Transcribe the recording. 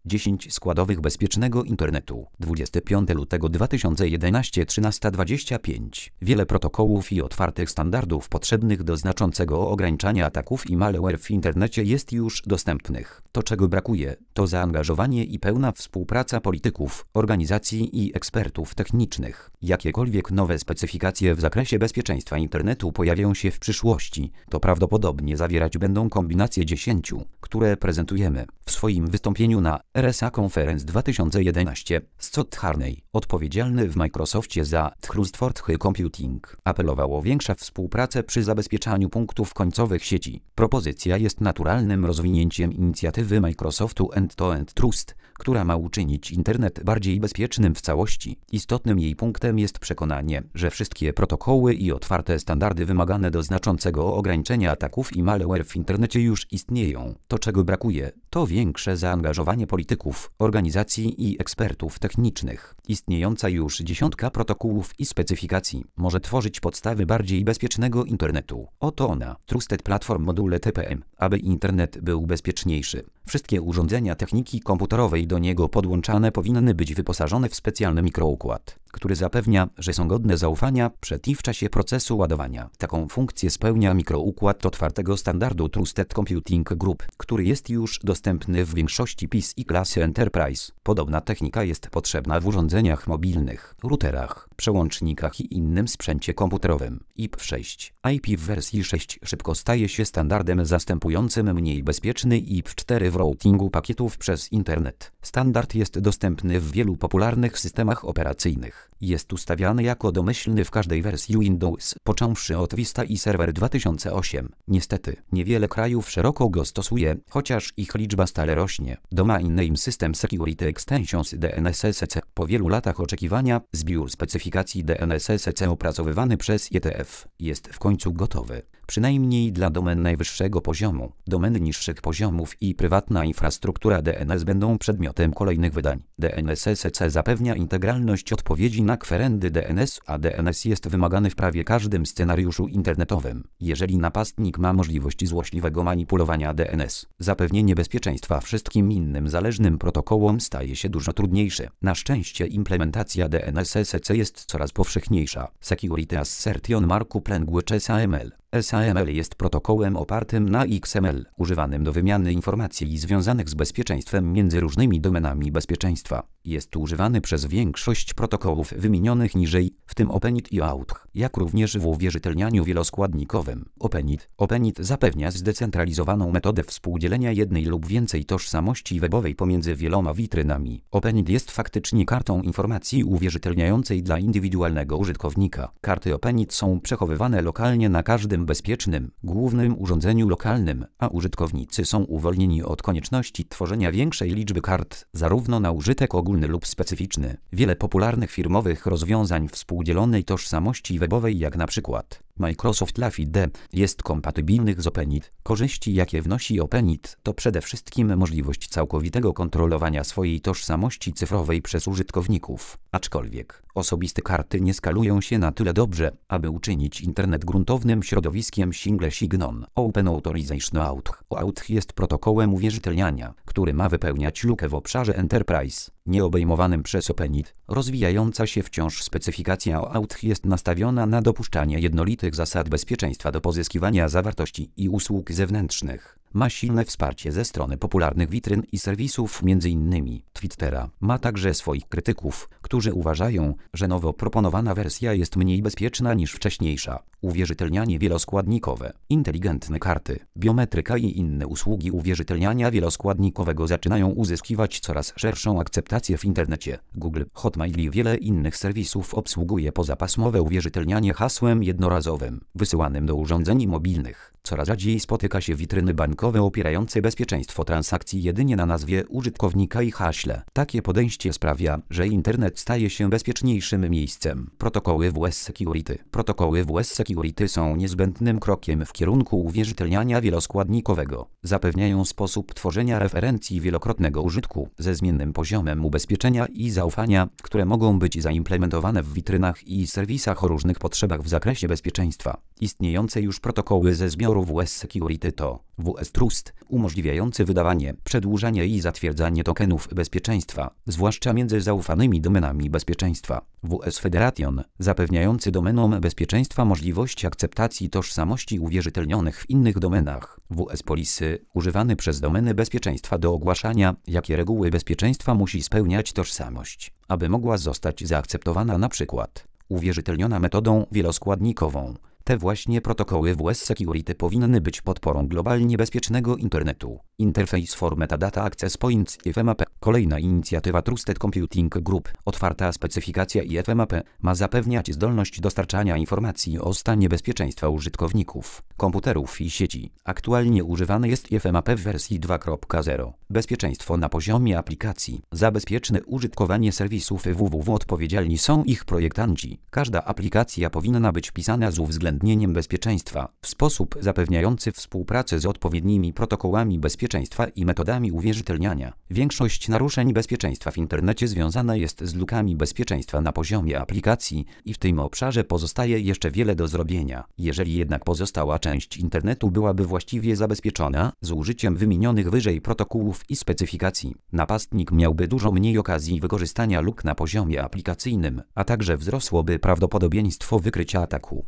10 składowych bezpiecznego internetu. 25 lutego 2011 13:25. Wiele protokołów i otwartych standardów potrzebnych do znaczącego ograniczania ataków i malware w internecie jest już dostępnych. To, czego brakuje, to zaangażowanie i pełna współpraca polityków, organizacji i ekspertów technicznych. Jakiekolwiek nowe specyfikacje w zakresie bezpieczeństwa internetu pojawią się w przyszłości, to prawdopodobnie zawierać będą kombinacje 10, które prezentujemy. W swoim wystąpieniu na RSA Conference 2011, Scott Harney, odpowiedzialny w Microsoftie za Trustworthy Computing, apelował o większą współpracę przy zabezpieczaniu punktów końcowych sieci. Propozycja jest naturalnym rozwinięciem inicjatywy Microsoftu End-to-End Trust, która ma uczynić internet bardziej bezpiecznym w całości. Istotnym jej punktem jest przekonanie, że wszystkie protokoły i otwarte standardy wymagane do znaczącego ograniczenia ataków i malware w internecie już istnieją. To, czego brakuje, to większe zaangażowanie polityków, organizacji i ekspertów technicznych. Istniejąca już dziesiątka protokołów i specyfikacji może tworzyć podstawy bardziej bezpiecznego internetu. Oto ona, Trusted Platform Module TPM, aby internet był bezpieczniejszy. Wszystkie urządzenia techniki komputerowej do niego podłączane powinny być wyposażone w specjalny mikroukład, który zapewnia, że są godne zaufania przed i w czasie procesu ładowania. Taką funkcję spełnia mikroukład otwartego standardu Trusted Computing Group, który jest już dostępny w większości PIS i klasy Enterprise. Podobna technika jest potrzebna w urządzeniach mobilnych, routerach, przełącznikach i innym sprzęcie komputerowym. IP6. IP w wersji 6 szybko staje się standardem zastępującym mniej bezpieczny IP4 w routingu pakietów przez internet. Standard jest dostępny w wielu popularnych systemach operacyjnych. Jest ustawiany jako domyślny w każdej wersji Windows, począwszy od Vista i Server 2008. Niestety, niewiele krajów szeroko go stosuje, chociaż ich liczba stale rośnie. Domain Name System Security Extensions DNSSC. Po wielu latach oczekiwania, zbiór specyfikacji DNSSC opracowywany przez ETF jest w końcu gotowy. Przynajmniej dla domen najwyższego poziomu. Domeny niższych poziomów i prywatna infrastruktura DNS będą przedmiotem kolejnych wydań. DNSSC zapewnia integralność odpowiedzi na kwerendy DNS, a DNS jest wymagany w prawie każdym scenariuszu internetowym. Jeżeli napastnik ma możliwość złośliwego manipulowania DNS, zapewnienie bezpieczeństwa wszystkim innym zależnym protokołom staje się dużo trudniejsze. Na szczęście implementacja DNSSC jest coraz powszechniejsza. Security Assertion Markup Language SAML. SAML jest protokołem opartym na XML, używanym do wymiany informacji związanych z bezpieczeństwem między różnymi domenami bezpieczeństwa. Jest używany przez większość protokołów wymienionych niżej, w tym OpenID i OAuth, jak również w uwierzytelnianiu wieloskładnikowym. OpenID zapewnia zdecentralizowaną metodę współdzielenia jednej lub więcej tożsamości webowej pomiędzy wieloma witrynami. OpenID jest faktycznie kartą informacji uwierzytelniającej dla indywidualnego użytkownika. Karty OpenID są przechowywane lokalnie na każdym bezpiecznym, głównym urządzeniu lokalnym, a użytkownicy są uwolnieni od konieczności tworzenia większej liczby kart, zarówno na użytek ogólny lub specyficzny. Wiele popularnych firmowych rozwiązań współdzielonej tożsamości webowej, jak na przykład Microsoft Live ID, jest kompatybilnych z OpenID. Korzyści, jakie wnosi OpenID, to przede wszystkim możliwość całkowitego kontrolowania swojej tożsamości cyfrowej przez użytkowników. Aczkolwiek osobiste karty nie skalują się na tyle dobrze, aby uczynić internet gruntownym środowiskiem Single Sign-On. Open Authorization OAuth. OAuth jest protokołem uwierzytelniania, który ma wypełniać lukę w obszarze Enterprise, nieobejmowanym przez OpenID. Rozwijająca się wciąż specyfikacja OAuth jest nastawiona na dopuszczanie jednolitych zasad bezpieczeństwa do pozyskiwania zawartości i usług zewnętrznych. Ma silne wsparcie ze strony popularnych witryn i serwisów, m.in. Twittera. Ma także swoich krytyków, którzy uważają, że nowo proponowana wersja jest mniej bezpieczna niż wcześniejsza. Uwierzytelnianie wieloskładnikowe, inteligentne karty, biometryka i inne usługi uwierzytelniania wieloskładnikowego zaczynają uzyskiwać coraz szerszą akceptację w internecie. Google, Hotmail i wiele innych serwisów obsługuje pozapasmowe uwierzytelnianie hasłem jednorazowym, wysyłanym do urządzeń mobilnych. Coraz rzadziej spotyka się witryny bankowe opierające bezpieczeństwo transakcji jedynie na nazwie użytkownika i haśle. Takie podejście sprawia, że internet staje się bezpieczniejszym miejscem. Protokoły WS Security. Protokoły WS Security są niezbędnym krokiem w kierunku uwierzytelniania wieloskładnikowego. Zapewniają sposób tworzenia referencji wielokrotnego użytku ze zmiennym poziomem ubezpieczenia i zaufania, które mogą być zaimplementowane w witrynach i serwisach o różnych potrzebach w zakresie bezpieczeństwa. Istniejące już protokoły ze zbioru WS Security to WS WS Trust, umożliwiający wydawanie, przedłużanie i zatwierdzanie tokenów bezpieczeństwa, zwłaszcza między zaufanymi domenami bezpieczeństwa. WS Federation, zapewniający domenom bezpieczeństwa możliwość akceptacji tożsamości uwierzytelnionych w innych domenach. WS Policy, używany przez domeny bezpieczeństwa do ogłaszania, jakie reguły bezpieczeństwa musi spełniać tożsamość, aby mogła zostać zaakceptowana np. uwierzytelniona metodą wieloskładnikową. Te właśnie protokoły WS Security powinny być podporą globalnie bezpiecznego internetu. Interface for Metadata Access Points IFMAP. Kolejna inicjatywa Trusted Computing Group, otwarta specyfikacja IFMAP, ma zapewniać zdolność dostarczania informacji o stanie bezpieczeństwa użytkowników, komputerów i sieci. Aktualnie używany jest IFMAP w wersji 2.0. Bezpieczeństwo na poziomie aplikacji. Za bezpieczne użytkowanie serwisów www odpowiedzialni są ich projektanci. Każda aplikacja powinna być pisana z uwzględnieniem bezpieczeństwa w sposób zapewniający współpracę z odpowiednimi protokołami bezpieczeństwa i metodami uwierzytelniania. Większość naruszeń bezpieczeństwa w internecie związana jest z lukami bezpieczeństwa na poziomie aplikacji i w tym obszarze pozostaje jeszcze wiele do zrobienia. Jeżeli jednak pozostała część internetu byłaby właściwie zabezpieczona z użyciem wymienionych wyżej protokołów i specyfikacji, napastnik miałby dużo mniej okazji wykorzystania luk na poziomie aplikacyjnym, a także wzrosłoby prawdopodobieństwo wykrycia ataku.